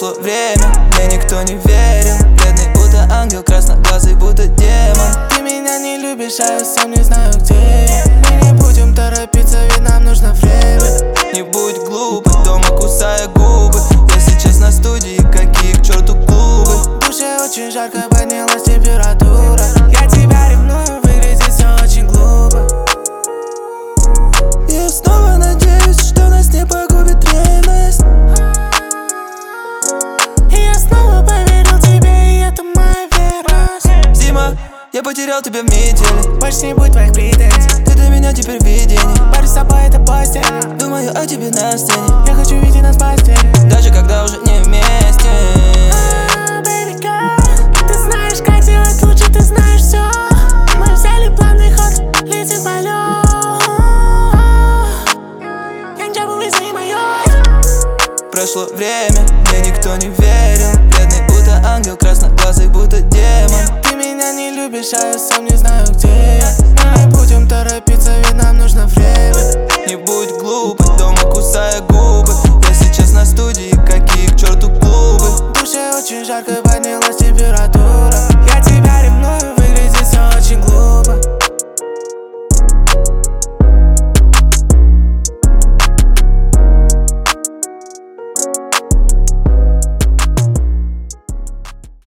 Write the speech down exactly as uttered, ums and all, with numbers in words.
Прошло время, мне никто не верил. Бледный будто ангел, красноглазый будто демон. Ты меня не любишь, а я сам не знаю, где я. Мы не будем торопиться, ведь нам нужно время. Не будь глупой, дома кусая губы. Я сейчас на студии, какие к черту клубы. В душе очень жарко, поднялась температура. Я тебя ревную, выглядит все очень глупо. Я снова надеюсь, что нас не погубит ревность. И я снова поверил тебе, и это моя верность. Зима, я потерял тебя в метели. Больше не будет твоих претензий. Ты для меня теперь видение. Парень с собой это постель. Думаю о тебе на сцене. Я хочу видеть нас в постели. Даже когда уже не вместе. Ah, baby girl, ты знаешь, как сделать лучше, ты знаешь все. Мы взяли плавный ход, летим в полет. Я не забыл, извини моё. Прошло время, мне никто не верил. Бледный будто ангел, красноглазый будто демон. Ты меня не любишь, а я сам не знаю, где я. Мы не будем торопиться, ведь нам нужно время.